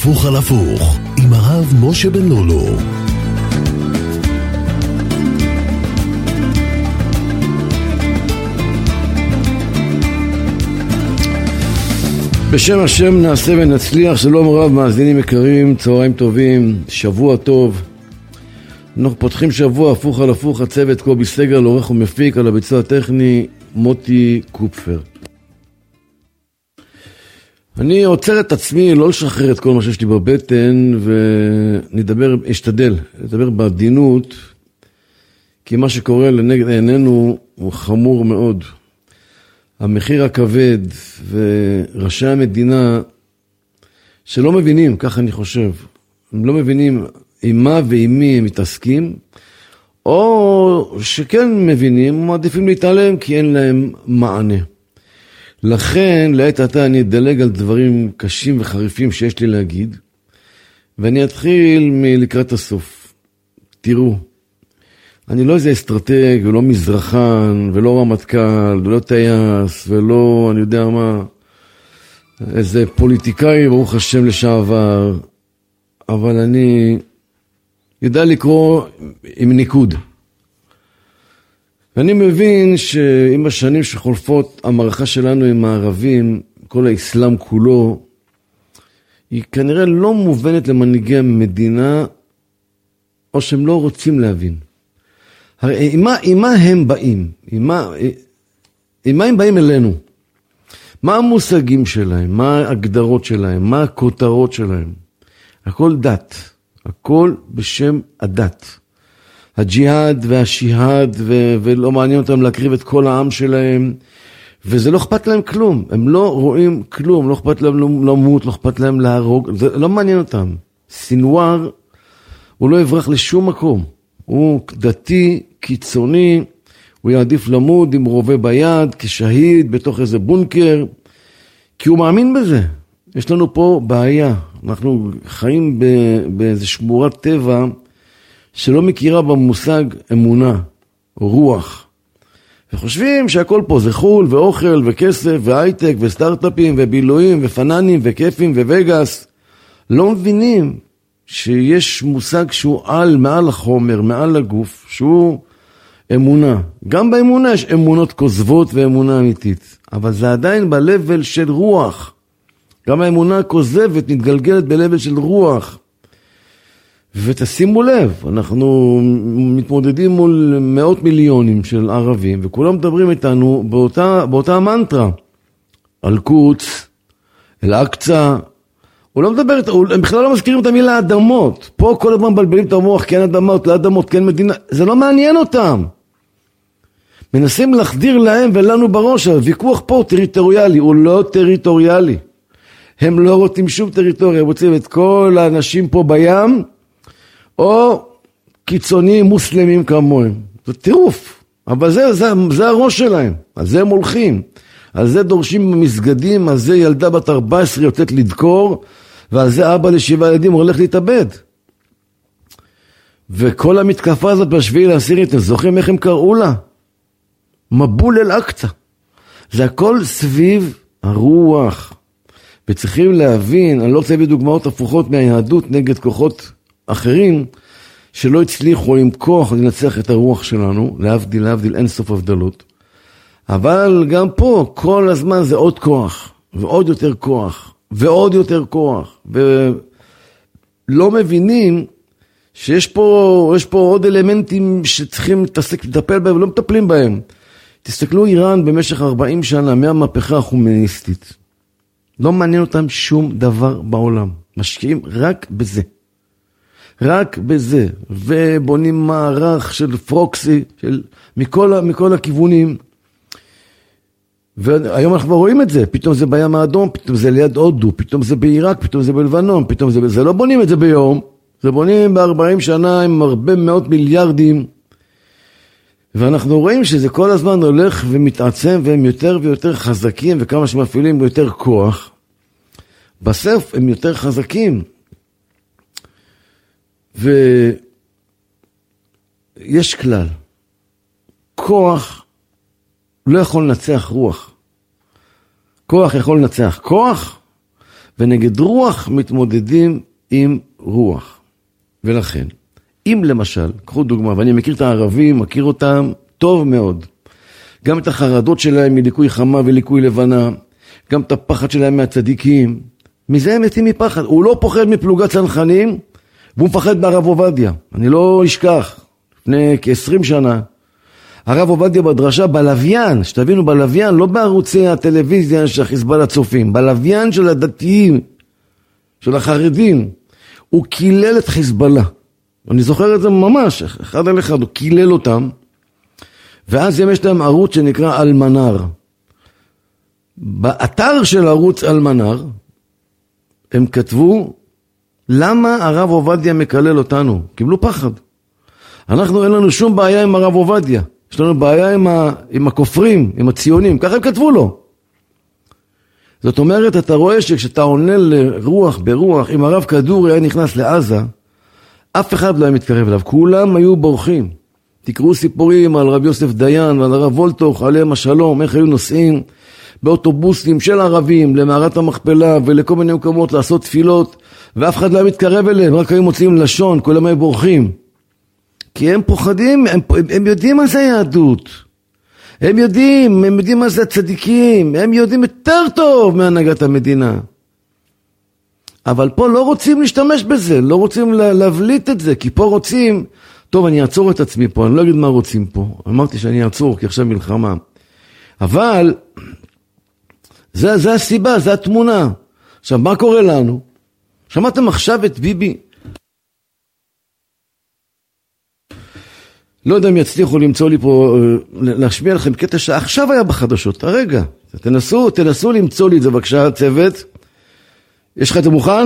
הפוך על הפוך עם הרב משה בן לולו. בשם השם נעשה ונצליח. שלום רב, מאזינים יקרים, צהריים טובים, שבוע טוב. אנחנו פותחים שבוע הפוך על הפוך. הצוות קובי סגל, עורך ומפיק, על הביצוע הטכני מוטי קופפר. אני עוצר את עצמי לא לשחרר את כל מה שיש לי בבטן, אשתדל לדבר בעדינות, כי מה שקורה לנגד עינינו הוא חמור מאוד. המחיר הכבד וראשי המדינה שלא מבינים, ככה אני חושב, הם לא מבינים עם מה ועם מי הם מתעסקים, או שכן מבינים, מעדיפים להתעלם כי אין להם מענה. לכן לעת עתה אני אדלג על דברים קשים וחריפים שיש לי להגיד, ואני אתחיל מלקראת הסוף. תראו, אני לא איזה אסטרטג ולא מזרחן ולא רמטכ"ל ולא טייס ולא אני יודע מה, איזה פוליטיקאי ברוך השם לשעבר, אבל אני יודע לקרוא עם ניקוד. ואני מבין שעם השנים שחולפות המערכה שלנו עם הערבים, כל האסלאם כולו, היא כנראה לא מובנת למנהיגי המדינה, או שהם לא רוצים להבין. הרי עם מה הם באים? עם מה הם באים אלינו? מה המושגים שלהם? מה ההגדרות שלהם? מה הכותרות שלהם? הכל דת. הכל בשם הדת. הג'יהאד והשיהאד, ולא מעניין אותם להקריב את כל העם שלהם, וזה לא אכפת להם כלום. הם לא רואים כלום, לא אכפת להם למות, לא אכפת להם להרוג, זה לא מעניין אותם. סינואר, הוא לא יברח לשום מקום. הוא דתי, קיצוני, הוא יעדיף למות עם רובה ביד, כשהיד, בתוך איזה בונקר, כי הוא מאמין בזה. יש לנו פה בעיה. אנחנו חיים באיזה שמורת טבע, שלא מכירה במושג אמונה, רוח. וחושבים שהכל פה זה חול ואוכל וכסף והייטק וסטארט-אפים ובילויים ופננים וכיפים ווגאס. לא מבינים שיש מושג שהוא מעל החומר, מעל הגוף, שהוא אמונה. גם באמונה יש אמונות כוזבות ואמונה אמיתית, אבל זה עדיין בלבל של רוח. גם האמונה הכוזבת מתגלגלת בלבל של רוח. ותשימו לב, אנחנו מתמודדים מול מאות מיליונים של ערבים, וכולם מדברים איתנו באותה מנטרה. אל-קודס, אל-אקצה, הוא לא מדבר, הם בכלל לא מזכירים את המילה אדמות. פה כל הזמן בלבלים את המוח, כן אדמות, לא אדמות, כן מדינה. זה לא מעניין אותם. מנסים להחדיר להם ולנו בראש, הוויכוח פה טריטוריאלי, הוא לא טריטוריאלי. הם לא רוצים שום טריטוריה, הם רוצים את כל האנשים פה בים, או קיצוניים מוסלמים כמוהם. זה טירוף. אבל זה הראש שלהם. על זה הם הולכים. על זה דורשים במסגדים, על זה ילדה בת 14 יוצאת לדקור, ועל זה אבא ל7 ילדים הולך להתאבד. וכל המתקפה הזאת בשביעי לעשירי, אתם זוכרים איך הם קראו לה? מבול אל-אקצה. זה הכל סביב הרוח. וצריכים להבין, אני לא רוצה להביא דוגמאות הפוכות מהיהדות נגד כוחות אחרים, שלא הצליחו עם כוח לנצח את הרוח שלנו, להבדיל, אין סוף הבדלות. אבל גם פה, כל הזמן זה עוד כוח, ועוד יותר כוח, ועוד יותר כוח. ולא מבינים שיש פה עוד אלמנטים שצריכים לטפל בהם, ולא מטפלים בהם. תסתכלו איראן במשך 40 שנה, מהמהפכה החומייניסטית. לא מעניין אותם שום דבר בעולם. משקיעים רק בזה. רק בזה. ובונים מערך של פרוקסי, מכל הכיוונים. והיום אנחנו רואים את זה. פתאום זה בים האדום, פתאום זה ליד הודו, פתאום זה בעיראק, פתאום זה בלבנון, פתאום זה לא בונים את זה ביום. זה בונים ב-40 שנה עם הרבה מאות מיליארדים. ואנחנו רואים שזה כל הזמן הולך ומתעצם, והם יותר ויותר חזקים, וכמה שמפעילים יותר כוח. בסוף הם יותר חזקים. ויש כלל. כוח לא יכול לנצח רוח. כוח יכול לנצח כוח, ונגד רוח מתמודדים עם רוח. ולכן, אם למשל, קחו דוגמה, ואני מכיר את הערבים, מכיר אותם טוב מאוד, גם את החרדות שלהם מליקוי חמה וליקוי לבנה, גם את הפחד שלהם מהצדיקים, מזה הם מתים מפחד. הוא לא פוחד מפלוגת צנחנים, והוא מפחד מהרב עובדיה. אני לא אשכח, לפני כ-20 שנה, הרב עובדיה בדרשה בלוויין, שתבינו בלוויין, לא בערוצי הטלוויזיה של החיזבאללה צופים, בלוויין של הדתיים, של החרדים, הוא קילל את חיזבאללה. אני זוכר את זה ממש, אחד על אחד, הוא קילל אותם, ואז יש להם ערוץ שנקרא אלמנר. באתר של ערוץ אלמנר, הם כתבו, למה הרב עובדיה מקלל אותנו? קיבלו פחד. אנחנו אין לנו שום בעיה עם הרב עובדיה. יש לנו בעיה עם הכופרים, עם הציונים. ככה הם כתבו לו. זאת אומרת, אתה רואה שכשאתה עונה לרוח ברוח, אם הרב כדורי היה נכנס לעזה, אף אחד לא היה מתקרב אליו. כולם היו בורחים. תקראו סיפורים על רב יוסף דיין ועל הרב וולטוך, עליהם השלום, איך היו נוסעים באוטובוסים של ערבים למערת המכפלה ולכל מיני מקומות לעשות תפילות, ואף אחד לא היה מתקרב אליהם, רק היו מוצאים לשון, כולם היו בורחים. כי הם פוחדים, הם יודעים מה זה יהדות. הם יודעים מה זה הצדיקים, הם יודעים יותר טוב מהנהגת המדינה. אבל פה לא רוצים להשתמש בזה, לא רוצים להבליט את זה, כי פה רוצים, טוב אני אעצור את עצמי פה, אני לא אגיד מה רוצים פה. אמרתי שאני אעצור, כי עכשיו מלחמה. אבל, זה הסיבה, זה התמונה. עכשיו, מה קורה לנו? שמעתם עכשיו את ביבי? לא יודע אם יצליחו למצוא לי פה, להשמיע לכם קטע שעכשיו היה בחדשות, הרגע. תנסו למצוא לי את זה בבקשה, צוות. יש לך את זה מוכן?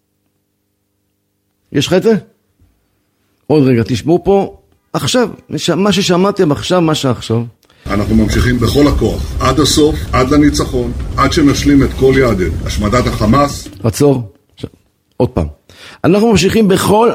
יש לך את זה? עוד רגע, תשמעו פה. עכשיו, מה ששמעתם עכשיו, מה שעכשיו. אנחנו ממשיכים בכל הכוח, עד הסוף, עד לניצחון, עד שנשלים את כל יעדינו. השמדת החמאס. עצור. עוד פעם. אנחנו ממשיכים בכל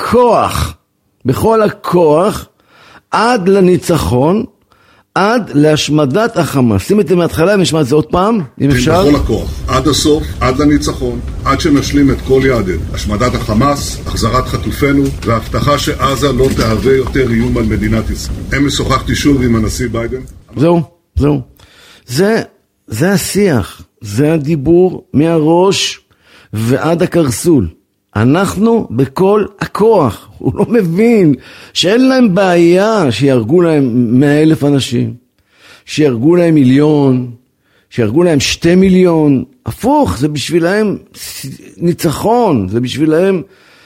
הכוח, עד לניצחון, עד להשמדת החמאס. שים את זה מההתחלה, נשמע את זה עוד פעם, אם אפשר. בכל הכוח, עד הסוף, עד לניצחון, עד שנשלים את כל יעדינו. השמדת החמאס, החזרת חטופינו, והבטחה שעזה לא תהווה יותר איום על מדינת ישראל. אמש שוחחתי שוב עם הנשיא ביידן. זהו. זה השיח, זה הדיבור מהראש ועד הקרסול. אנחנו בכל הכוח. הוא לא מבין שאין להם בעיה שירגו להם 100,000 אנשים, שירגו להם 1,000,000, שירגו להם 2,000,000. הפוך, זה בשבילהם ניצחון, זה בשבילהם,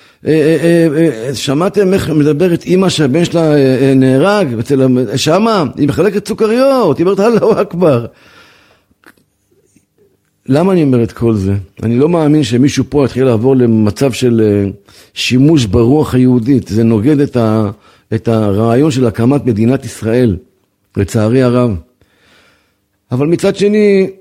שמעתם איך מדברת אמא שהבן שלה נהרג, שמה, היא מחלקת סוכריות, היא אומרת אללהו אכבר. למה אני אומר את כל זה? אני לא מאמין שמישהו פה יתחיל לעבור למצב של שימוש ברוח היהודית. זה נוגד את הרעיון של הקמת מדינת ישראל, לצערי הרב. אבל מצד שני,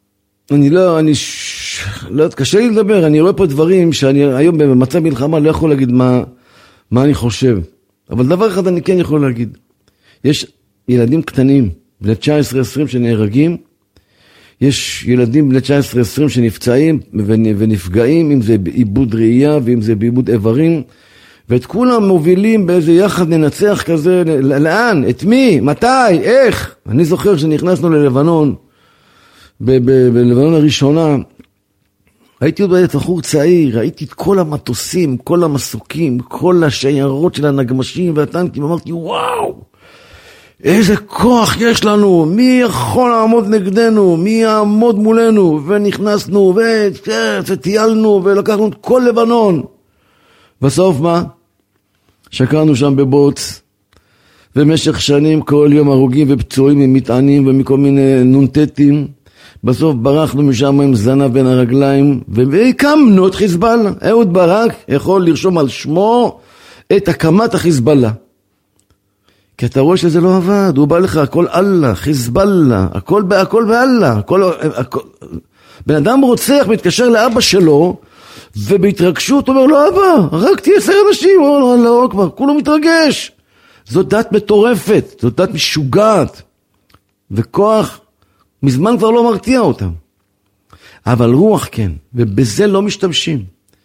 קשה לי לדבר, אני רואה פה דברים שאני היום במצב מלחמה לא יכול להגיד מה אני חושב. אבל דבר אחד אני כן יכול להגיד. יש ילדים קטנים, בני 19-20 שנהרגים, יש ילדים בני 19-20 שנפצעים ונפגעים, אם זה בעיבוד ראייה ואם זה בעיבוד איברים, ואת כולם מובילים באיזה יחד ננצח כזה, לאן? את מי? מתי? איך? אני זוכר שנכנסנו ללבנון, בלבנון הראשונה, הייתי עוד בחור צעיר, ראיתי את כל המטוסים, כל המסוקים, כל השיירות של הנגמשים והטנקים, אמרתי וואו! איזה כוח יש לנו, מי יכול לעמוד נגדנו, מי יעמוד מולנו, ונכנסנו, וטיילנו, ולקחנו את כל לבנון. בסוף מה? שקרנו שם בבוץ, במשך שנים כל יום הרוגים ופצועים ממטענים ומכל מיני נונטטים, בסוף ברחנו משם עם זנב בין הרגליים, והקמנו את חיזבאללה. אהוד ברק יכול לרשום על שמו את הקמת החיזבאללה. כי אתה רואה שזה לא עבד, הוא בא לך, הכל אללה, חיזבאללה, הכל באללה, בן אדם רוצח, מתקשר לאבא שלו, ובהתרגשות אומר לו, אבא, רק תהיה 10 אנשים, לא, כבר, כולו מתרגש. זו דת מטורפת, זו דת משוגעת, וכוח, מזמן כבר לא מרתיע אותם. אבל רוח כן, ובזה לא משתמשים.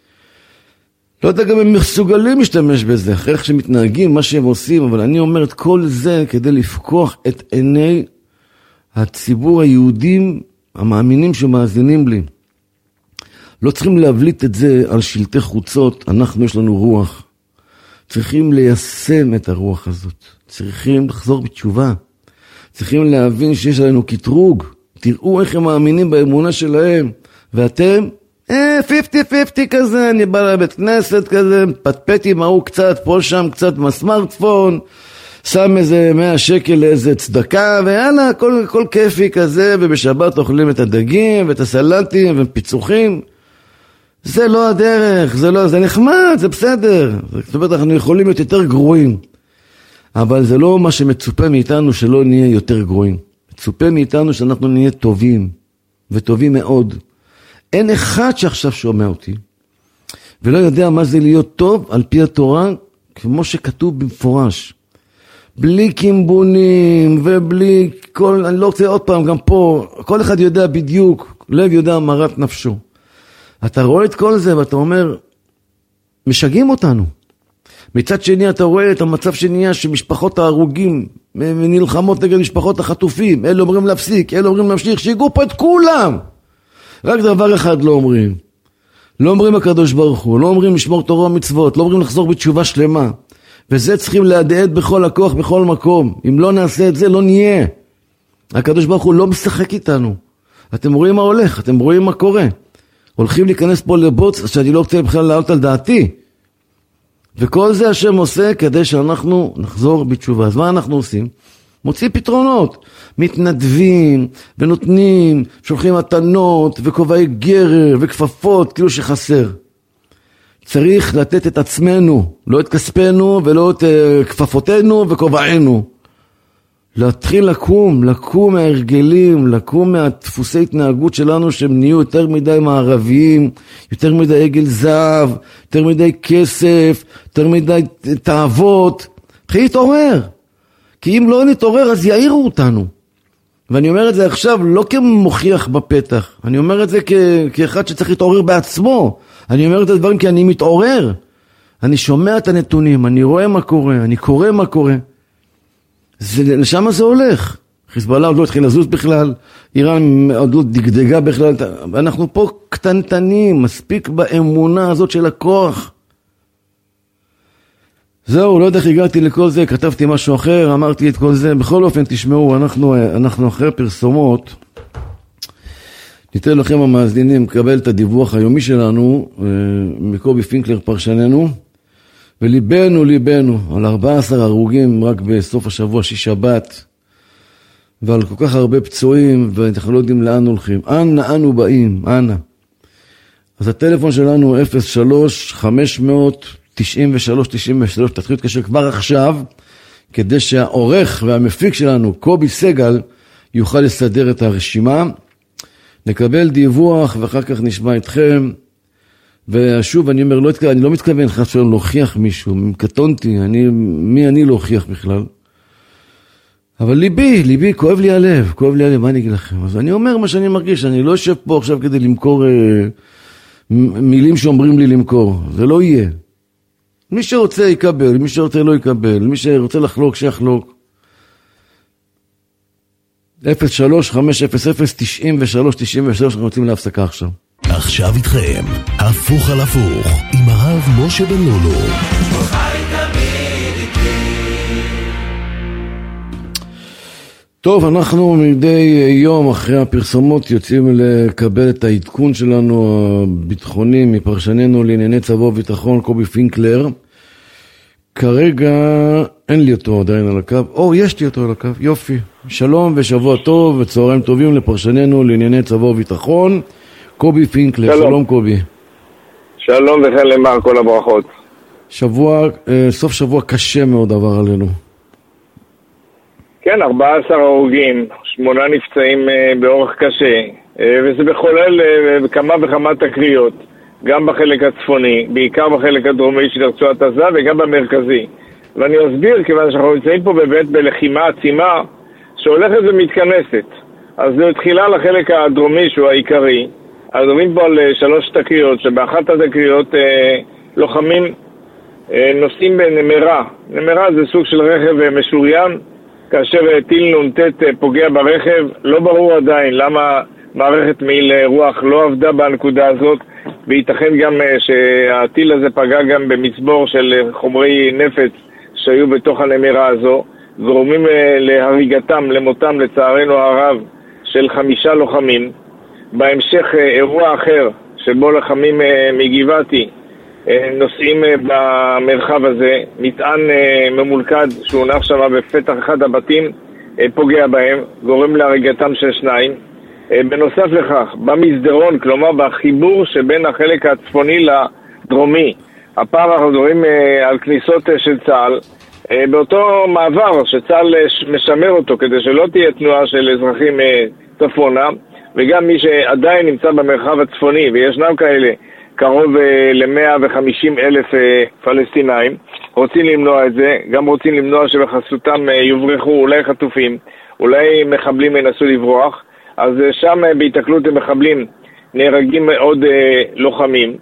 לא יודע גם הם מסוגלים להשתמש בזה, אחרי איך שמתנהגים, מה שהם עושים, אבל אני אומר את כל זה כדי לפקוח את עיני הציבור היהודים המאמינים שמאזינים לי. לא צריכים להבליט את זה על שלטי חוצות, אנחנו יש לנו רוח. צריכים ליישם את הרוח הזאת. צריכים לחזור בתשובה. צריכים להבין שיש לנו קטרוג. תראו איך הם מאמינים באמונה שלהם. ואתם, 50-50 כזה, אני בא לבית כנסת כזה, פטפט עם ההוא קצת, פה שם קצת בסמארטפון, שם איזה 100 שקל לאיזה צדקה, ויאללה, כל כיפי כזה, ובשבת אוכלים את הדגים, ואת הסלטים, ופיצוחים. זה לא הדרך, זה נחמד, זה בסדר. זאת אומרת, אנחנו יכולים להיות יותר גרועים. אבל זה לא מה שמצופה מאיתנו שלא נהיה יותר גרועים. מצופה מאיתנו שאנחנו נהיה טובים, וטובים מאוד. אין אחד שעכשיו שומע אותי, ולא יודע מה זה להיות טוב על פי התורה, כמו שכתוב במפורש. בלי קימבונים, ובלי כל, אני לא רוצה עוד פעם, גם פה, כל אחד יודע בדיוק, לב יודע מרת נפשו. אתה רואה את כל זה ואתה אומר, משגעים אותנו. מצד שני אתה רואה את המצב שנהיה שמשפחות ההרוגים נלחמות נגד משפחות החטופים. אלה אומרים להפסיק, אלה אומרים להמשיך, שיגעו פה את כולם. רק דבר אחד לא אומרים. לא אומרים הקדוש ברוך הוא, לא אומרים לשמור תורה ומצוות, לא אומרים לחזור בתשובה שלמה. וזה צריכים להדהד בכל הכוח, בכל מקום. אם לא נעשה את זה, לא נהיה. הקדוש ברוך הוא לא משחק איתנו. אתם רואים מה הולך, אתם רואים מה קורה. הולכים להיכנס פה לבוץ שאני לא רוצה בכלל לעלות על דעתי. וכל זה השם עושה כדי שאנחנו נחזור בתשובה. אז מה אנחנו עושים? מוצאים פתרונות. מתנדבים ונותנים, שולחים מתנות וכובעי גרר וכפפות, כאילו שחסר. צריך לתת את עצמנו, לא את כספנו ולא את כפפותינו וכובענו. להתחיל לקום מההרגלים, לקום מהדפוסי התנהגות שלנו שהם נהיו יותר מדי מערביים, יותר מדי עגל זהב, יותר מדי כסף, יותר מדי תאוות. תחיל להתעורר. כי אם לא נתעורר אז יעירו אותנו. ואני אומר את זה עכשיו לא כמוכיח בפתח, אני אומר את זה כאחד שצריך להתעורר בעצמו. אני אומר את הדברים כי אני מתעורר. אני שומע את הנתונים, אני רואה מה קורה, אני קורא מה קורה. לשם זה הולך. חיזבאללה עוד לא התחיל לזוז בכלל, איראן עוד לא דגדגה בכלל, אנחנו פה קטנטנים, מספיק באמונה הזאת של הכוח. זהו, לא יודע איך הגעתי לכל זה, כתבתי משהו אחר, אמרתי את כל זה, בכל אופן תשמעו, אנחנו אחרי פרסומות, ניתן לכם המאזינים לקבל את הדיווח היומי שלנו, מקובי פינקלר פרשננו, וליבנו על 14 הרוגים רק בסוף השבוע שבת, ועל כל כך הרבה פצועים, ואנחנו לא יודעים לאן הולכים. אנו באים, אנה. אז הטלפון שלנו 03-593-93, תתחילו להתקשר כבר עכשיו, כדי שהעורך והמפיק שלנו, קובי סגל, יוכל לסדר את הרשימה. נקבל דיווח ואחר כך נשמע אתכם. ושוב אני אומר, אני לא מתכוון חס ושלום להוכיח מישהו, קטונתי, מי אני להוכיח בכלל. אבל ליבי, כואב לי הלב, מה אני אגיד לכם? אז אני אומר מה שאני מרגיש, אני לא יושב פה עכשיו כדי למכור מילים שאומרים לי למכור, זה לא יהיה. מי שרוצה יקבל, מי שרוצה לא יקבל, מי שרוצה לחלוק שיחלוק. 03-500-93-93, אנחנו רוצים להפסקה עכשיו. עכשיו איתכם, הפוך על הפוך, עם הרב משה בן לולו. טוב, אנחנו מדי יום אחרי הפרסומות יוצאים לקבל את העדכון שלנו הביטחוני מפרשננו לענייני צבא וביטחון קובי פינקלר. כרגע אין לי אותו עדיין על הקו. יש לי אותו על הקו, יופי. שלום ושבוע טוב וצהריים טובים לפרשננו לענייני צבא וביטחון קובי פינקלר. שלום קובי. שלום וכן למר כל הברכות. סוף שבוע קשה מאוד עבר עלינו. כן, 14 הרוגים, 8 נפצעים באורח קשה, וזה בכולל כמה וכמה תקריות, גם בחלק הצפוני, בעיקר בחלק הדרומי של רצועת עזה וגם במרכזי. ואני אסביר, כיוון שאנחנו נמצאים פה באמת בלחימה עצימה שהולכת ומתכנסת. אז תחילה לחלק הדרומי שהוא העיקרי, אז אומרים פה על 3 תקריות, שבאחת התקריות לוחמים נוסעים בנמרה. נמרה זה סוג של רכב משוריין, כאשר טיל נ"ט פוגע ברכב, לא ברור עדיין למה מערכת מעיל רוח לא עבדה בנקודה הזאת, וייתכן גם שהטיל הזה פגע גם במצבור של חומרי נפץ שהיו בתוך הנמרה הזו, גורמים להריגתם, למותם לצערנו הרב של 5 לוחמים. בהמשך אירוע אחר שבו לוחמים מגבעתי נוסעים במרחב הזה, מטען ממולכד שהונח שם בפתח אחד הבתים פוגע בהם, גורם להריגתם של 2. בנוסף לכך, במסדרון, כלומר בחיבור שבין החלק הצפוני לדרומי, הפעם אנחנו מדברים על כניסות של צה"ל, באותו מעבר שצה"ל משמר אותו כדי שלא תהיה תנועה של אזרחים צפונה, וגם מי שעדיין נמצא במרחב הצפוני, וישנם כאלה קרוב ל-150,000 פלסטינאים, רוצים למנוע את זה, גם רוצים למנוע שבחסותם יוברחו אולי חטופים, אולי מחבלים ינסו לברוח, אז שם בהתקלות למחבלים נהרגים עוד לוחמים,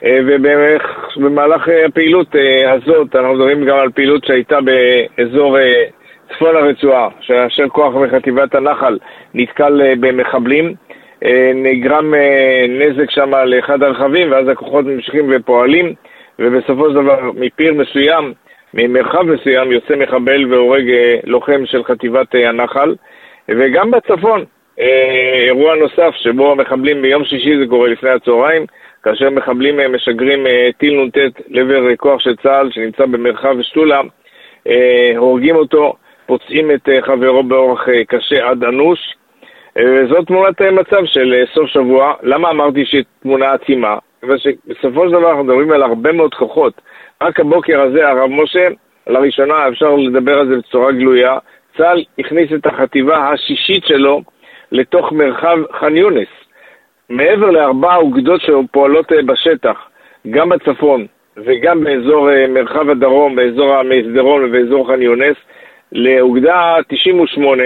ובמהלך הפעילות הזאת, אנחנו מדברים גם על פעילות שהייתה באזור צפון הרצועה, שאשר כוח מחטיבת הנחל נתקל במחבלים, נגרם נזק שם לאחד הרכבים, ואז הכוחות ממשיכים ופועלים, ובסופו של דבר מפיר מסוים, ממרחב מסוים, יוצא מחבל והורג לוחם של חטיבת הנחל. וגם בצפון, אירוע נוסף שבו המחבלים ביום שישי, זה קורה לפני הצהריים, כאשר מחבלים משגרים טיל נ"ט לעבר כוח של צה"ל שנמצא במרחב שתולה, הורגים אותו, פוצעים את חברו באורח קשה עד אנוש. וזאת תמונת מצב של סוף שבוע. למה אמרתי שהיא תמונה עצימה? בסופו של דבר אנחנו מדברים על הרבה מאוד כוחות. רק הבוקר הזה, הרב משה, לראשונה אפשר לדבר על זה בצורה גלויה, צה"ל הכניס את החטיבה השישית שלו לתוך מרחב ח'אן יונס. מעבר ל4 אוגדות שפועלות בשטח, גם בצפון וגם באזור מרחב הדרום, באזור המסדרון ובאזור ח'אן יונס, לאוגדה 98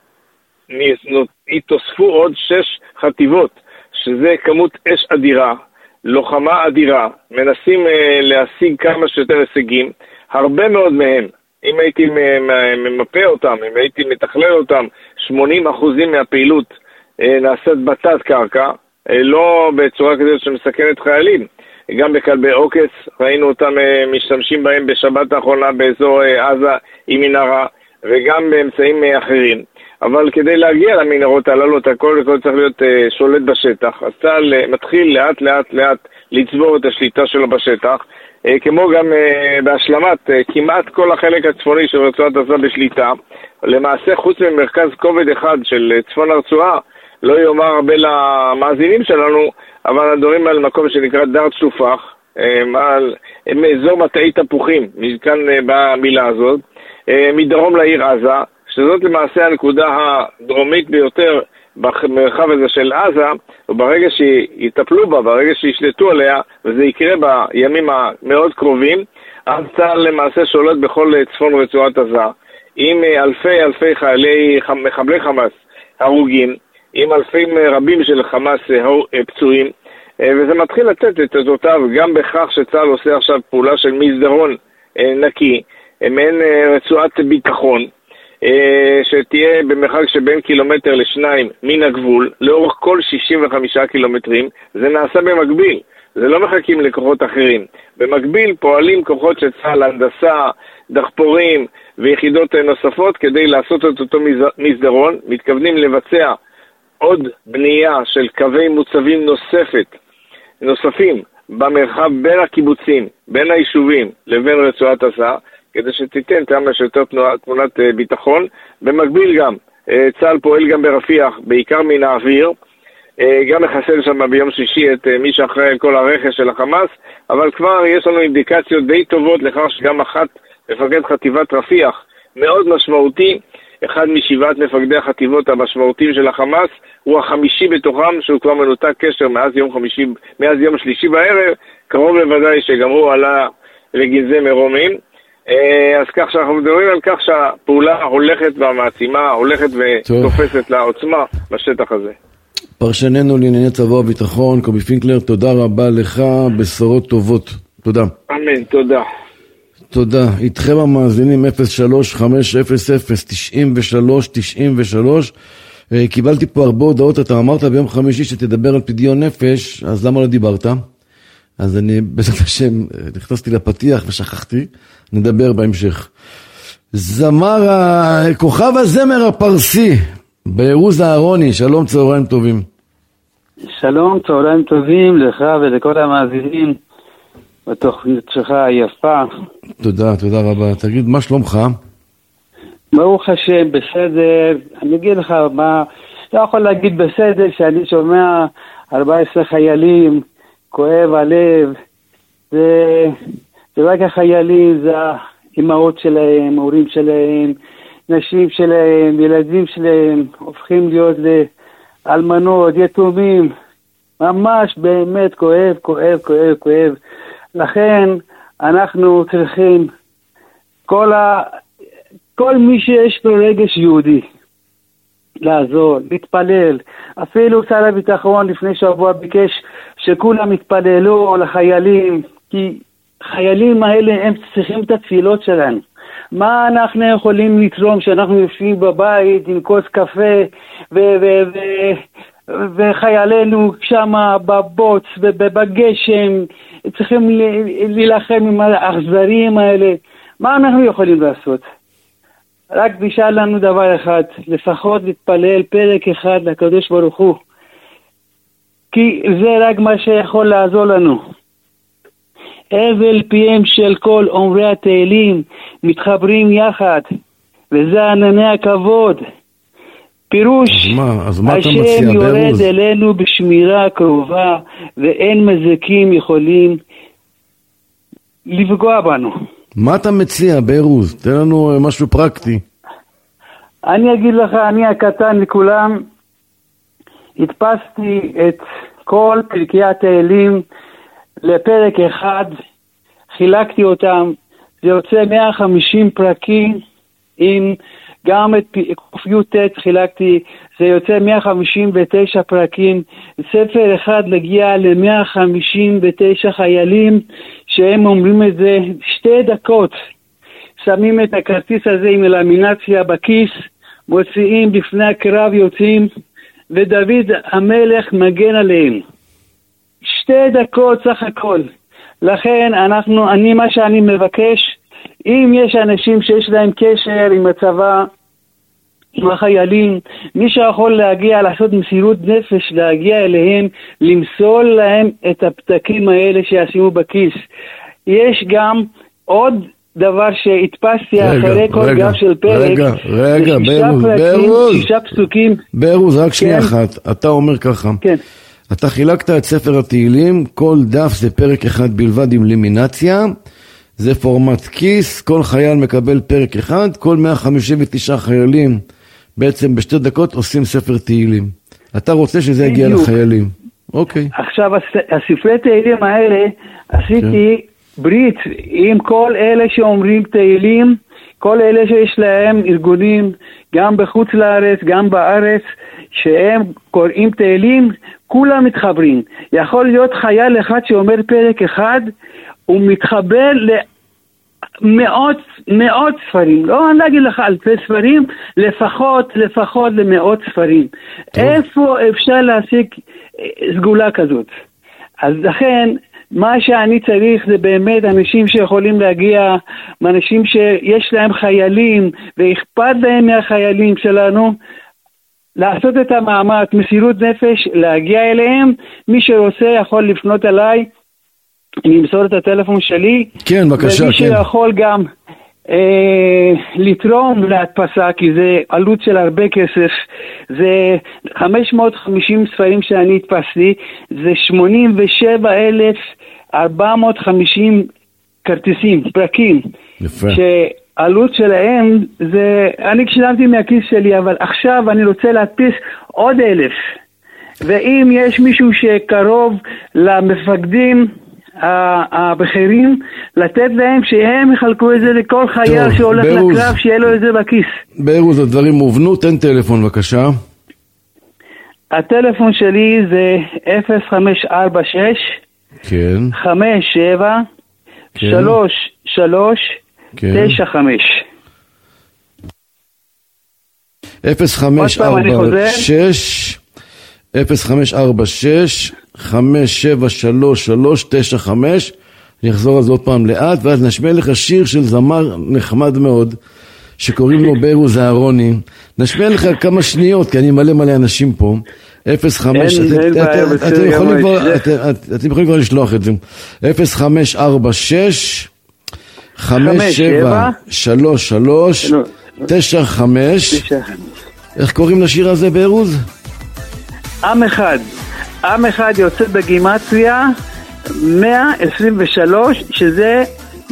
התוספו עוד 6 חטיבות, שזה כמות אש אדירה, לוחמה אדירה, מנסים להשיג כמה שיותר הישגים, הרבה מאוד מהם, אם הייתי ממפה אותם, אם הייתי מתכלל אותם, 80% מהפעילות נעשית בתת קרקע, לא בצורה כזאת שמסכנת חיילים. גם בכלבי עוקץ, ראינו אותם משתמשים בהם בשבת האחרונה באזור עזה עם מנהרה, וגם באמצעים אחרים. אבל כדי להגיע למנהרות הללו, הכל צריך להיות שולט בשטח. אז צה"ל מתחיל לאט לצבור את השליטה שלו בשטח, כמו גם בהשלמת כמעט כל החלק הצפוני של רצועת עזה בשליטה. למעשה, חוץ ממרכז כובד אחד של צפון הרצועה, לא יאמר הרבה למאזינים שלנו, אבל מדברים על מקום שנקרא דארט שופח, מאזור מטעי תפוחים, מכאן במילה הזאת, מדרום לעיר עזה, שזאת למעשה הנקודה הדרומית ביותר במרחב הזה של עזה, וברגע שיטפלו בה, ברגע שישלטו עליה, וזה יקרה בימים המאוד קרובים, אז צה"ל למעשה שולט בכל צפון רצועת עזה, עם אלפי מחבלי חמאס הרוגים, עם אלפים רבים של חמאס פצועים, וזה מתחיל לתת את אותותיו גם בכך שצה"ל עושה עכשיו פעולה של מסדרון נקי, מעין רצועת ביטחון, שתהיה במרחק שבין 1 קילומטר ל2 מן הגבול, לאורך כל 65 קילומטרים. זה נעשה במקביל, זה לא מחכים לכוחות אחרים. במקביל פועלים כוחות של צה"ל, הנדסה, דחפורים ויחידות נוספות כדי לעשות את אותו מסדרון. מתכוונים לבצע עוד בנייה של קווי מוצבים נוספים במרחב בין הקיבוצים, בין היישובים לבין רצועת עזה, כדי שתיתן כמה שיותר תמונת ביטחון. במקביל גם צה"ל פועל גם ברפיח, בעיקר מן האוויר, גם מחסל שם ביום שישי את מי שאחראי על כל הרכש של החמאס, אבל כבר יש לנו אינדיקציות די טובות לכך שגם מפקד חטיבת רפיח מאוד משמעותי, אחד מ7 מפקדי החטיבות המשמעותיים של החמאס, הוא החמישי בתוכם, שהוא כבר מנותק קשר מאז יום שלישי בערב, קרוב לוודאי שגם הוא עלה לגזי מרומים. אז כך שאנחנו מדברים על כך שהפעולה הולכת והמעצימה, הולכת ותופסת לעוצמה בשטח הזה. פרשננו לענייני צבא וביטחון, קובי פינקלר, תודה רבה לך, בשורות טובות. תודה. אמן, תודה. תודה. איתכם המאזינים 03-503-93-93. קיבלתי פה הרבה הודעות, אתה אמרת ביום חמישי שתדבר על פדיון נפש, אז למה לא דיברת? אז אני בעזרת השם נכנסתי לפתיח ושכחתי, נדבר בהמשך. כוכב הזמר הפרסי, בירוז אהרוני, שלום, צהריים טובים. שלום, צהריים טובים לך ולכל המאזינים בתוכנית שלך היפה. תודה, תודה רבה. תגיד, מה שלומך? ברוך השם, בסדר. אני אגיד לך מה, לא יכול להגיד בסדר שאני שומע 14 חיילים, כואב הלב, זה רק החיילים, זה האימהות שלהם, ההורים שלהם, נשים שלהם, ילדים שלהם, הופכים להיות לאלמנות, יתומים, ממש באמת כואב, כואב, כואב, כואב. לכן אנחנו צריכים, כל מי שיש לו רגש יהודי, לעזור, להתפלל. אפילו שר הביטחון לפני שבוע ביקש שכולם יתפללו לחיילים, כי חיילים האלה הם צריכים את התפילות שלנו. מה אנחנו יכולים לתרום שאנחנו יושבים בבית עם כוס קפה וחיילינו שם בבוץ ובגשם צריכים להילחם עם האכזרים האלה? מה אנחנו יכולים לעשות? רק נשאר לנו דבר אחד, לפחות להתפלל פרק אחד לקדוש ברוך הוא, כי זה רק מה שיכול לעזור לנו. אבל פיהם של כל אומרי התהילים מתחברים יחד, וזה ענני הכבוד. פירוש, השם יורד אלינו בשמירה קרובה, ואין מזיקים יכולים לפגוע בנו. מה אתה מציע, בירוז? תן לנו משהו פרקטי. אני אגיד לך, אני הקטן לכולם, הדפסתי את כל פרקי התהילים לפרק אחד, חילקתי אותם, זה יוצא 150 פרקים, עם גם את ק"ט חילקתי, זה יוצא 159 פרקים, ספר אחד מגיע ל-159 חיילים, שהם אומרים את זה 2 דקות, שמים את הכרטיס הזה עם אלמינציה בכיס, מוציאים בפני הקרב, יוצאים, ודוד המלך מגן עליהם. 2 דקות סך הכל. לכן מה שאני מבקש, אם יש אנשים שיש להם קשר עם הצבא, עם החיילים, מי שיכול להגיע, לעשות מסירות נפש, להגיע אליהם, למסור להם את הפתקים האלה שישימו בכיס. יש גם עוד דבר שהתפסתי אחרי כל גב של פרק. רגע, בירוז, רק שנייה אחת. אתה אומר ככה. כן. אתה חילקת את ספר התהילים, כל דף זה פרק אחד בלבד עם לימינציה, זה פורמט כיס, כל חייל מקבל פרק אחד, כל 159 חיילים בעצם ב2 דקות עושים ספר תהילים. אתה רוצה שזה יגיע לחיילים. אוקיי. עכשיו, הספרי תהילים האלה, עשיתי ברית עם כל אלה שאומרים תהילים, כל אלה שיש להם ארגונים, גם בחוץ לארץ, גם בארץ, שהם קוראים תהילים, כולם מתחברים. יכול להיות חייל אחד שאומר פרק אחד, הוא מתחבר למאות ספרים. לא אני אגיד לך אלפי ספרים, לפחות למאות ספרים. טוב. איפה אפשר להשיג סגולה כזאת? אז לכן, מה שאני צריך זה באמת אנשים שיכולים להגיע, אנשים שיש להם חיילים, ואכפת להם מהחיילים שלנו, לעשות את המאמץ, מסירות נפש, להגיע אליהם. מי שרוצה יכול לפנות אליי, אני אמסור את הטלפון שלי. כן, בבקשה, ומי שיכול גם לתרום להדפסה, כי זה עלות של הרבה כסף. זה 550 ספרים שאני הדפסתי, זה 87,450 כרטיסים, פרקים. יפה. עלות שלהם זה, אני שילמתי מהכיס שלי, אבל עכשיו אני רוצה להדפיס עוד 1,000. ואם יש מישהו שקרוב למפקדים הבכירים, לתת להם שהם יחלקו את זה לכל חייל שהולך לקרב, שיהיה לו את זה בכיס. בירוז, הדברים מובנו, תן טלפון בבקשה. הטלפון שלי זה 0546 כן. 57 33 95. 0546 573395. אני אחזור על זה עוד פעם לאט, ואז נשמיע לך שיר של זמר נחמד מאוד שקוראים לו ברוז אהרוני. נשמיע לך כמה שניות, כי אני מלא אנשים פה. 05, אתם יכולים כבר לשלוח את זה. 0546 5733 95. איך קוראים לשיר הזה ברוז? עם אחד. עם אחד יוצא בגימטריה 123, שזה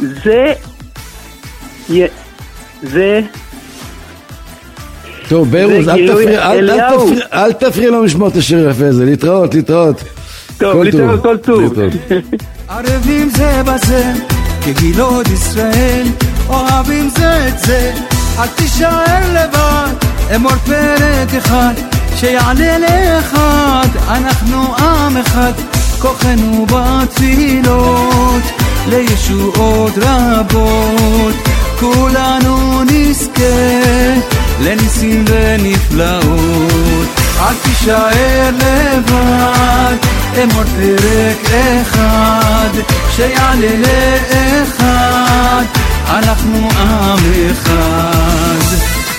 טוב, ברוז, אל תפריע לנו לשמוע את השיר יפה הזה. להתראות. טוב, להתראות, כל טוב. ערבים זה בזה, כגילות ישראל, אוהבים זה את זה, אל תישאר לבד, אמור פרק אחד, שיעלה לאחד, אנחנו עם אחד, כוחנו בתפילות, לישועות רבות, כולנו נזכה, לניסים ונפלאות. אל תישאר לבד, אמור פרק אחד, שיעלה לאחד, אנחנו עם אחד.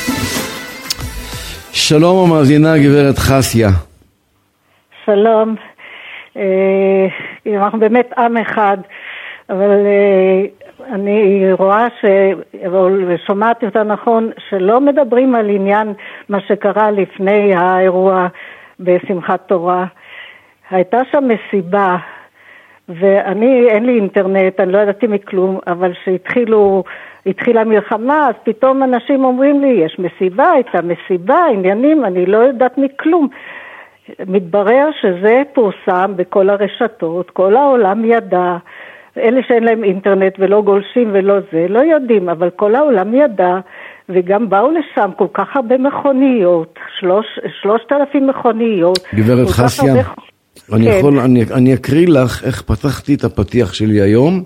שלום המאזינה גברת חסיה. שלום. אנחנו באמת עם אחד, אבל אני רואה ושומעתי אותה נכון, שלא מדברים על עניין מה שקרה לפני האירוע בשמחת תורה. הייתה שם מסיבה, ואני, אין לי אינטרנט, אני לא ידעתי מכלום, אבל שהתחילה מלחמה, אז פתאום אנשים אומרים לי, יש מסיבה, הייתה מסיבה, עניינים, אני לא יודעת מכלום. מתברר שזה פורסם בכל הרשתות, כל העולם ידע, אלה שאין להם אינטרנט ולא גולשים ולא זה, לא יודעים, אבל כל העולם ידע, וגם באו לשם כל כך הרבה מכוניות, 3,000 מכוניות. גברת חסיה, אני אקריא לך איך פתחתי את הפתיח שלי היום,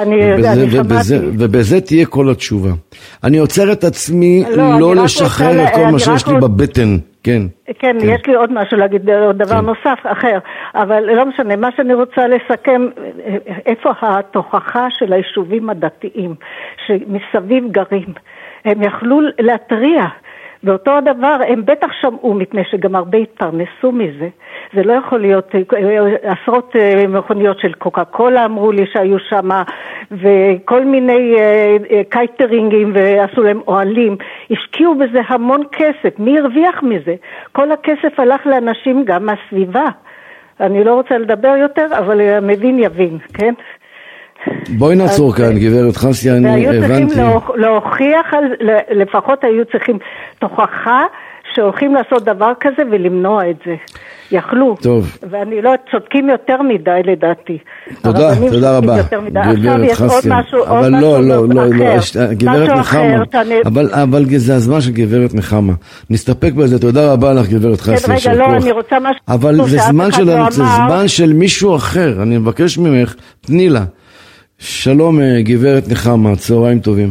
ובזה תהיה כל התשובה. אני עוצר את עצמי לא לשחרר את כל מה שיש לי בבטן. כן, יש לי עוד משהו להגיד, עוד דבר נוסף אחר, אבל לא משנה, מה שאני רוצה לסכם, איפה התוכחה של היישובים הדתיים שמסביב גרים, הם יכלו להתריע, ואותו הדבר הם בטח שמעו, מפני שגם הרבה התפרנסו מזה. זה לא יכול להיות, עשרות מכוניות של קוקה קולה אמרו לי שהיו שם, וכל מיני קייטרינגים, ועשו להם אוהלים, השקיעו בזה המון כסף. מי הרוויח מזה? כל הכסף הלך לאנשים גם מהסביבה. אני לא רוצה לדבר יותר, אבל המבין יבין, כן? בואי נעצור כאן, גברת חסיה, אני הבנתי. והיו צריכים להוכיח, לפחות היו צריכים תוכחה שהולכים לעשות דבר כזה ולמנוע את זה. יכלו. טוב. ואני לא צודקים יותר מדי לדעתי. תודה רבה. עכשיו יש עוד משהו, אבל לא, גברת נחמה. אבל זה הזמן של גברת נחמה. נסתפק בזה, תודה רבה לך גברת חסיה. רגע, לא, אני רוצה משהו. אבל זה זמן של מישהו אחר. אני מבקש ממך, תני לה. שלום גברת נחמה, צהריים טובים.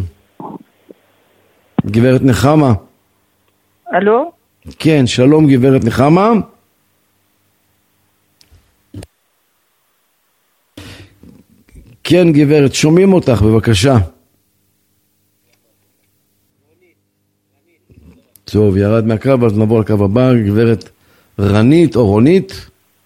גברת נחמה. אלו? כן, שלום גברת נחמה. כן גברת, שומעים אותך, בבקשה. טוב, ירד מהקו, אז נעבור לקו הבא. גברת רנית או רונית?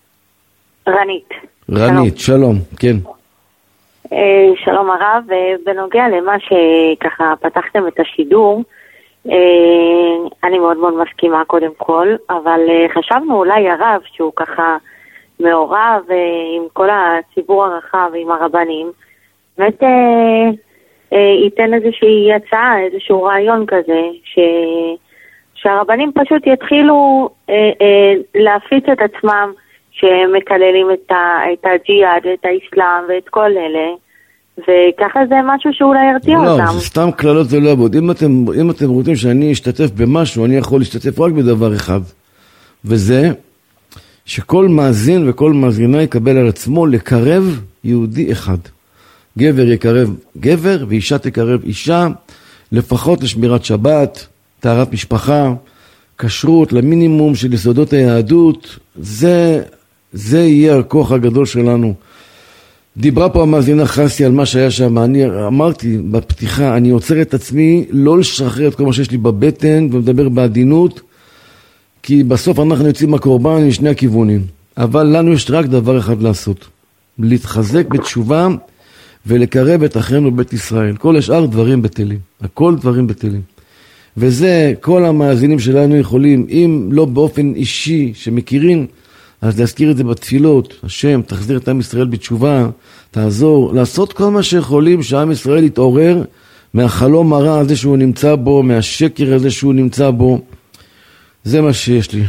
רנית, שלום, כן. שלום הרב, בנוגע למה שככה פתחתם את השידור, אני מאוד מאוד מסכימה קודם כל, אבל חשבנו אולי הרב שהוא ככה מעורב עם כל הציבור הרחב, עם הרבנים, באמת ייתן איזושהי הצעה, איזשהו רעיון כזה, שהרבנים פשוט יתחילו להפיץ את עצמם, שמקללים את הג'יהאד, את האסלאם ואת כל אלה, וככה זה משהו שאולי ירתיע אותם. לא, זה סתם כללות, זה לא עבוד. אם אתם רוצים שאני אשתתף במשהו, אני יכול להשתתף רק בדבר אחד, וזה שכל מאזין וכל מאזינה יקבל על עצמו לקרב יהודי אחד. גבר יקרב גבר ואישה תקרב אישה, לפחות לשמירת שבת, טהרת משפחה, כשרות, למינימום של יסודות היהדות. זה יהיה הכוח הגדול שלנו. דיברה פה המאזינה חסי על מה שהיה שם. אני אמרתי בפתיחה, אני עוצר את עצמי לא לשחרר את כל מה שיש לי בבטן ומדבר בעדינות, כי בסוף אנחנו יוצאים מהקורבן משני הכיוונים. אבל לנו יש רק דבר אחד לעשות, להתחזק בתשובה ולקרב את אחינו בית ישראל. כל השאר דברים בטלים, הכל דברים בטלים. וזה כל המאזינים שלנו יכולים, אם לא באופן אישי שמכירים, אז להזכיר את זה בתפילות. השם, תחזיר את עם ישראל בתשובה, תעזור, לעשות כל מה שיכולים שעם ישראל יתעורר מהחלום הרע הזה שהוא נמצא בו, מהשקר הזה שהוא נמצא בו. זה מה שיש לי.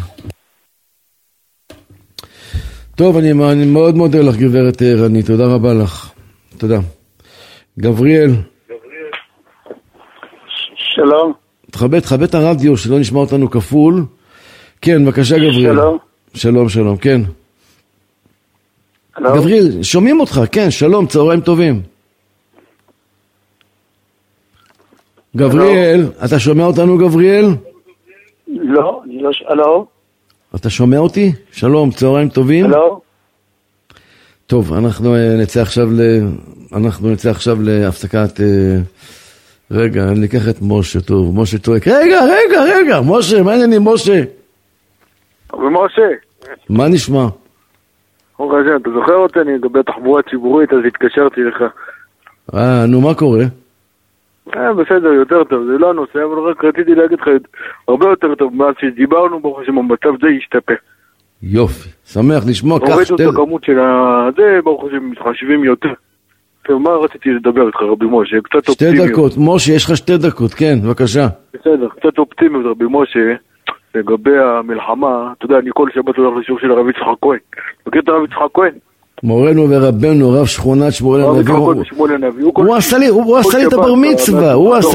טוב, אני מאוד מודה לך גברת רני, תודה רבה לך. תודה. גבריאל. שלום. תכבד את הרדיו שלא נשמע אותנו כפול. כן, בבקשה גבריאל. שלום. שלום, כן. שלום. גבריאל, שומעים אותך, כן, שלום, צהריים טובים. גבריאל, אתה שומע אותנו גבריאל? לא, הלו. אתה שומע אותי? שלום, צהריים טובים. הלו. טוב, אנחנו נצא עכשיו להפסקת... רגע, אני אקח את משה, טוב, משה טועק. רגע, משה, מה העניינים, משה? ומשה. מה נשמע? אתה זוכר אותי? אני לגבי תחבורה ציבורית, אז התקשרתי לך. נו, מה קורה? בסדר, יותר טוב, זה לא הנושא, אבל רק רציתי להגיד לך, הרבה יותר טוב, מאז שדיברנו, ברוך השם, המצב זה ישתפר. יופי, שמח לשמוע, כך הורידו את הכמות של זה, ברוך השם, מתחשבים יותר. מה רציתי לדבר איתך, רבי משה? קצת אופטימיות. 2 דקות, משה, יש לך 2 דקות, כן, בבקשה. בסדר, קצת אופטימיות, רבי משה, לגבי המלחמה. אתה יודע, אני כל שבת הולך לשיעור של הרב יצחק כהן. מכיר את הרב יצחק כהן? מורנו ורבנו, רב שכונת שמואל הנביא. הוא עשה לי את הבר מצווה,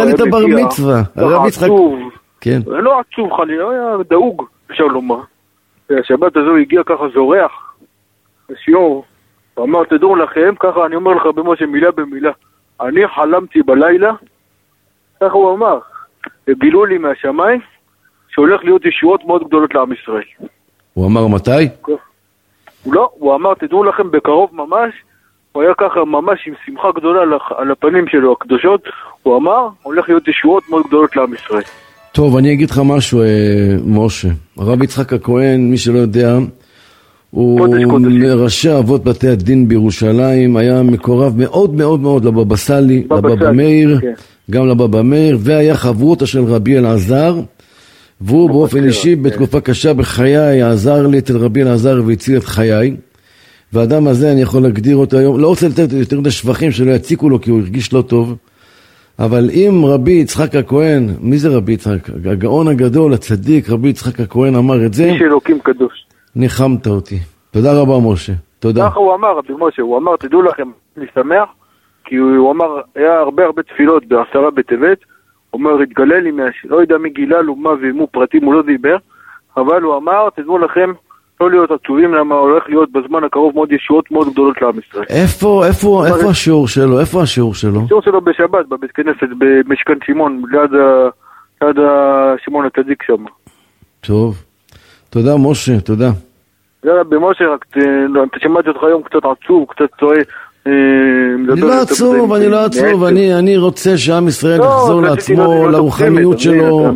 הרב יצחק. כן. לא עצוב חלילה, היה דאוג, אפשר לומר. השבת הזו הגיע ככה זורח, לשיעור. הוא אמר, תדעו לכם, ככה אני אומר לך במשה מילה במילה, אני חלמתי בלילה, ככה הוא אמר, גילו לי מהשמיים, שהולך להיות ישועות מאוד גדולות לעם ישראל. הוא אמר מתי? לא, הוא אמר, תדעו לכם, בקרוב ממש, הוא היה ככה ממש עם שמחה גדולה על הפנים שלו הקדושות, הוא אמר, הולך להיות ישועות מאוד גדולות לעם ישראל. טוב, אני אגיד לך משהו, משה. הרב יצחק הכהן, מי שלא יודע, הוא מראשי אבות בתי הדין בירושלים, היה מקורב מאוד מאוד מאוד לבבא סאלי, לבבא מאיר, גם לבבא מאיר, והיה חברותא של רבי אלעזר, והוא באופן אישי בתקופה קשה בחיי עזר לי אצל רבי אלעזר והציל את חיי. והאדם הזה אני יכול להגדיר אותו היום, לא רוצה לתת יותר את השבחים שלא יציקו לו כי הוא הרגיש לא טוב, אבל אם רבי יצחק הכהן, מי זה רבי יצחק? הגאון הגדול, הצדיק, רבי יצחק הכהן אמר את זה, איש אלוקים קדוש. ניחמת אותי. תודה רבה משה, תודה. ככה הוא אמר, רבי משה, הוא אמר, תדעו לכם, אני שמח, כי הוא אמר, היה הרבה תפילות ב10 בטבת, הוא אומר, התגלה לי, לא יודע מי גילה לו מה ואמו פרטים, הוא לא דיבר, אבל הוא אמר, תדעו לכם, לא להיות עצובים, למה הולך להיות בזמן הקרוב מאוד ישועות מאוד גדולות לעם ישראל. איפה השיעור שלו? השיעור שלו בשבת, בבית כנסת, במשכן שמעון, ליד שמעון הצדיק שם. טוב, תודה משה, תודה. זה רבי משה, רק אתה שמעתי אותך היום קצת עצוב, קצת טועה. אני לא עצוב, אני רוצה שעם ישראל יחזור לעצמו, לרוחניות שלו.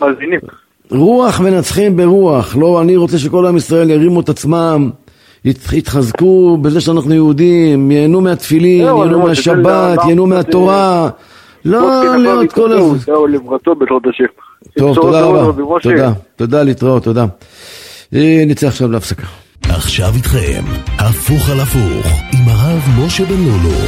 רוח מנצחים ברוח, לא, אני רוצה שכל עם ישראל ירימו את עצמם, יתחזקו בזה שאנחנו יהודים, ייהנו מהתפילין, ייהנו מהשבת, ייהנו מהתורה, לא להיות כל הזה. טוב, תודה רבה, תודה להתראות, תודה. נצא עכשיו להפסקה. עכשיו איתכם, הפוך על הפוך, עם הרב משה בן לולו.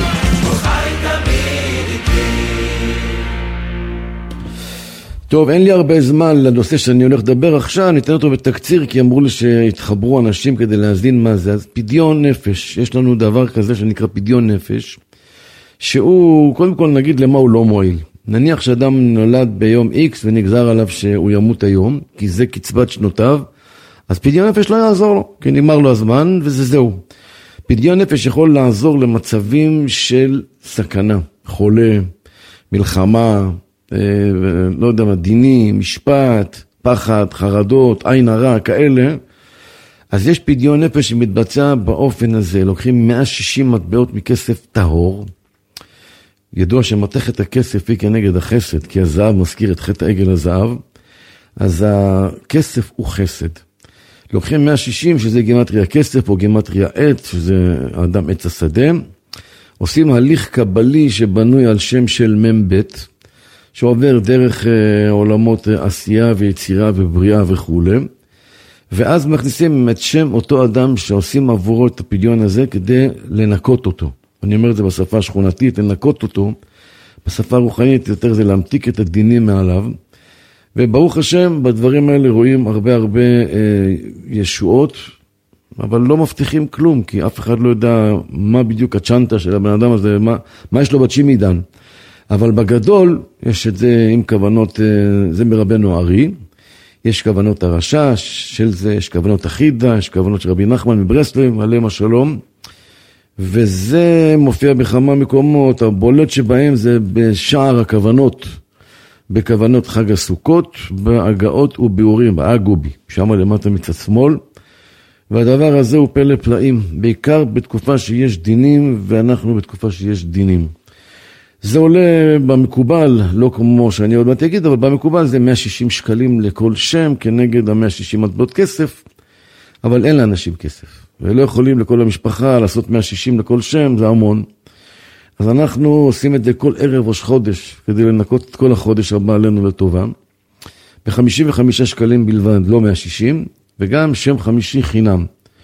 טוב, אין לי הרבה זמן לנושא שאני הולך לדבר עכשיו, אני אתן אותו בתקציר, כי אמרו לי שהתחברו אנשים כדי להזין מה זה. אז פדיון נפש, יש לנו דבר כזה שנקרא פדיון נפש, שהוא, קודם כל נגיד למה הוא לא מועיל. נניח שאדם נולד ביום X ונגזר עליו שהוא ימות היום, כי זה קצבת שנותיו, אז פדיון נפש לא יעזור לו, כי נגמר לו הזמן זהו. פדיון נפש יכול לעזור למצבים של סכנה, חולה, מלחמה, לא יודע מה, דיני, משפט, פחד, חרדות, עין הרע, כאלה. אז יש פדיון נפש שמתבצע באופן הזה, לוקחים 160 מטבעות מכסף טהור, ידוע שמתכת הכסף היא כנגד החסד, כי הזהב מזכיר את חטא העגל הזהב, אז הכסף הוא חסד. לוקחים 160, שזה גימטריה כסף, או גימטריה עץ, שזה האדם עץ השדה, עושים הליך קבלי שבנוי על שם של מבית, שעובר דרך עולמות עשייה ויצירה ובריאה וכו'. ואז מכניסים את שם אותו אדם שעושים עבורו את הפדיון הזה כדי לנקות אותו. אני אומר את זה בשפה השכונתית, לנקות אותו. בשפה הרוחנית יותר זה להמתיק את הדינים מעליו. וברוך השם, בדברים האלה רואים הרבה ישועות, אבל לא מבטיחים כלום, כי אף אחד לא יודע מה בדיוק הצ'נטה של הבן אדם הזה, מה יש לו בצ'ימידן. אבל בגדול, יש את זה עם כוונות, זה מרבנו ארי, יש כוונות הרשש של זה, יש כוונות החידה, יש כוונות של רבי נחמן מברסלב, עליהם השלום, וזה מופיע בכמה מקומות, הבולט שבהם זה בשער הכוונות, בכוונות חג הסוכות, בהגאות וביאורים, באגובי, שם למטה מצד שמאל, והדבר הזה הוא פלא פלאים, בעיקר בתקופה שיש דינים, ואנחנו בתקופה שיש דינים. זה עולה במקובל, לא כמו שאני עוד מעט אגיד, אבל במקובל זה 160 שקלים לכל שם, כנגד ה-160 מטבעות כסף, אבל אין לאנשים כסף, ולא יכולים לכל המשפחה לעשות 160 לכל שם, זה המון. אז אנחנו עושים את זה כל ערב ראש חודש, כדי לנקות את כל החודש הבא עלינו לטובה, ב-55 שקלים בלבד, לא 160, וגם שם חמישי חינם.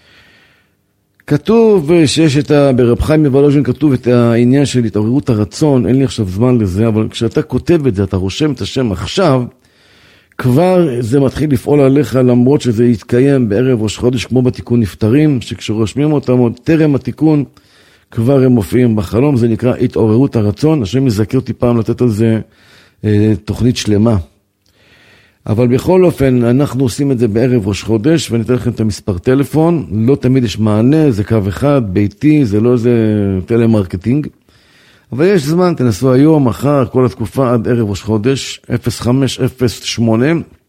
כתוב שיש ברב חיים מוולוז'ין כתוב את העניין של התעוררות הרצון, אין לי עכשיו זמן לזה, אבל כשאתה כותב את זה, אתה רושם את השם עכשיו, כבר זה מתחיל לפעול עליך, למרות שזה יתקיים בערב ראש חודש, כמו בתיקון נפטרים, שכשרושמים אותם עוד טרם התיקון, כבר הם מופיעים בחלום, זה נקרא התעוררות הרצון, השם יזכר אותי פעם לתת על זה תוכנית שלמה. אבל בכל אופן, אנחנו עושים את זה בערב ראש חודש, ואני אתן לכם את המספר טלפון, לא תמיד יש מענה, זה קו אחד, ביתי, זה לא איזה טלמרקטינג, אבל יש זמן, תנסו היום, מחר, כל התקופה עד ערב ראש חודש, 0508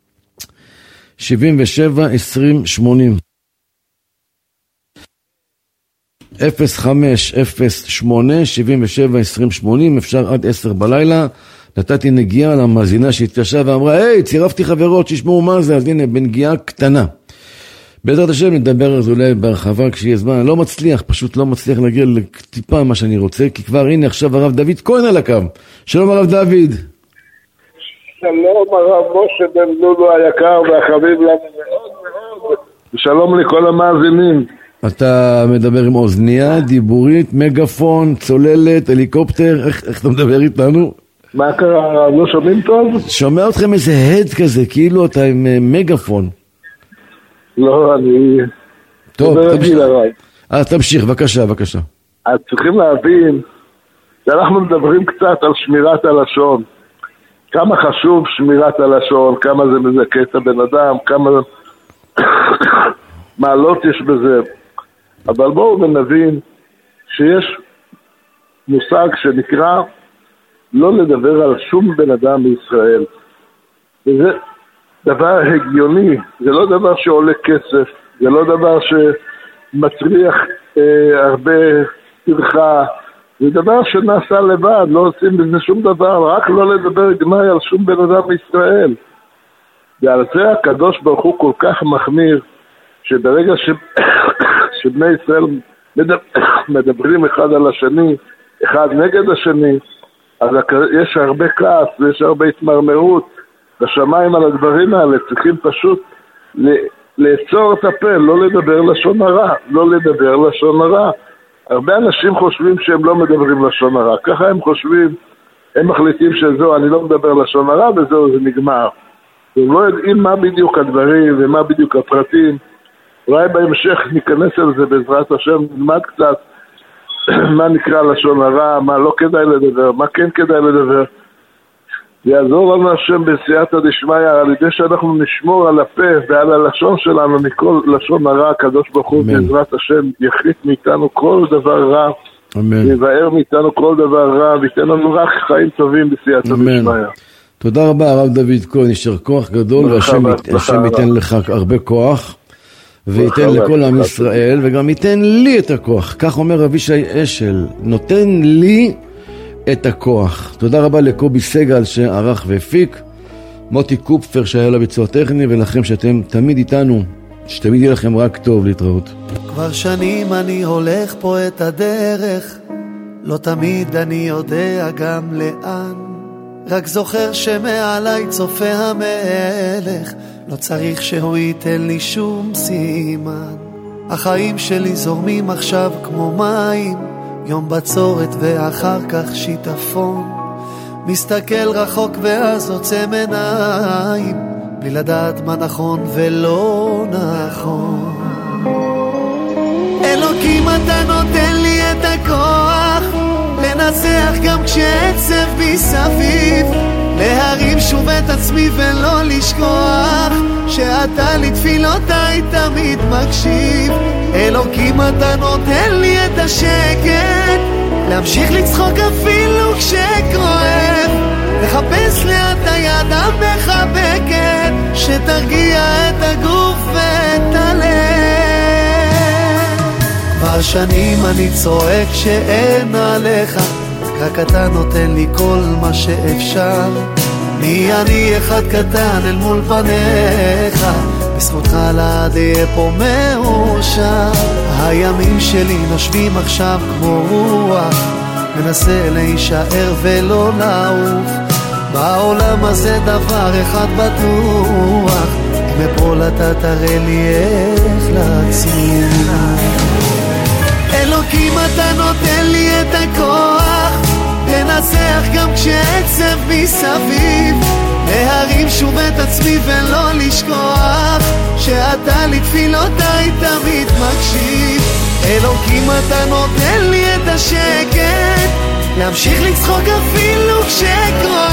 77 20 80. 0508 77 20 80, אפשר עד 10 בלילה. נתתי נגיעה למאזינה שהתקשרה ואמרה, היי, צירפתי חברות שישמעו מה זה, אז הנה, בנגיעה קטנה. בעזרת השם נדבר על זה אולי בהרחבה כשיהיה זמן, אני לא מצליח, פשוט לא מצליח להגיע לטיפה מה שאני רוצה, כי כבר הנה עכשיו הרב דוד כהן על הקו. שלום הרב דוד. שלום הרב משה בן לולו היקר והחביב לנו מאוד מאוד. ושלום לכל המאזינים. אתה מדבר עם אוזניה, דיבורית, מגפון, צוללת, הליקופטר, איך אתה מדבר איתנו? מה קרה? לא שומעים טוב? שומע אתכם איזה הד כזה, כאילו אתה עם מגפון. לא, אני... טוב, תמשיך, בבקשה. אז צריכים להבין שאנחנו מדברים קצת על שמירת הלשון. כמה חשוב שמירת הלשון, כמה זה מזכה את הבן אדם, כמה מעלות יש בזה. אבל בואו נבין שיש מושג שנקרא לא לדבר על שום בן אדם בישראל. וזה דבר הגיוני, זה לא דבר שעולה כסף, זה לא דבר שמצריח הרבה טרחה, זה דבר שנעשה לבד, לא עושים בזה שום דבר, רק לא לדבר גנאי על שום בן אדם בישראל. ועל זה הקדוש ברוך הוא כל כך מחמיר, שברגע שבני ישראל מדברים אחד על השני, אחד נגד השני, אז יש הרבה כעס ויש הרבה התמרמרות בשמיים על הדברים האלה. צריכים פשוט לעצור את הפה, לא לדבר לשון הרע, הרבה אנשים חושבים שהם לא מדברים לשון הרע, ככה הם חושבים, הם מחליטים שזהו, אני לא מדבר לשון הרע וזהו, זה נגמר. הם לא יודעים מה בדיוק הדברים ומה בדיוק הפרטים. אולי בהמשך ניכנס על זה בעזרת השם, נלמד קצת מה נקרא לשון הרע, מה לא כדאי לדבר, מה כן כדאי לדבר. יעזור לנו השם בסייעתא דשמיא, על ידי שאנחנו נשמור על הפה ועל הלשון שלנו מכל לשון הרע. הקדוש ברוך הוא בעזרת השם יחליט מאיתנו כל דבר רע, יבאר מאיתנו כל דבר רע, ויתן לנו רק חיים טובים בסייעתא דשמיא. תודה רבה הרב דוד כהן, יישר כוח גדול, והשם ייתן לך הרבה כוח, וייתן לכל עם ישראל, וגם ייתן לי את הכוח. כך אומר רבי ישי אשל, נותן לי את הכוח. תודה רבה לקובי סגל שערך והפיק, מוטי קופפר שהיה לביצוע טכני, ולכם שאתם תמיד איתנו, שתמיד יהיה לכם רק טוב. להתראות. כבר שנים אני הולך פה את הדרך, לא תמיד אני יודע גם לאן, רק זוכר שמעליי צופה המלך, לא צריך שהוא ייתן לי שום סימן. החיים שלי זורמים עכשיו כמו מים, יום בצורת ואחר כך שיטפון, מסתכל רחוק ואז עוצם עיניים, בלי לדעת מה נכון ולא נכון. אלוקים אתה נותן לי את הכוח, לנצח גם כשעצב מסביב, להרים שוב את עצמי ולא לשכוח, שאתה לתפילותיי תמיד מקשיב. אלוקים אתה נותן לי את השקט, להמשיך לצחוק אפילו כשכואב, לחפש ליד היד המחבקת, שתרגיע את הגוף ואת הלב. כבר שנים אני צועק שאין עליך, רק אתה נותן לי כל מה שאפשר. מי אני אחד קטן אל מול פניך, בזכותך לעד יהיה פה מאושר. הימים שלי נושבים עכשיו כמו רוח, מנסה להישאר ולא לעוף. בעולם הזה דבר אחד בטוח, אם אפול אתה תראה לי איך להצליח. אלוקים אתה נותן לי את הכוח, לנסח גם כשעצב מסביב, להרים שוב את עצמי ולא לשכוח, שאתה לתפילותיי תמיד מקשיב. אלוקים אתה נותן לי את השקט, להמשיך לצחוק אפילו כשקרוב,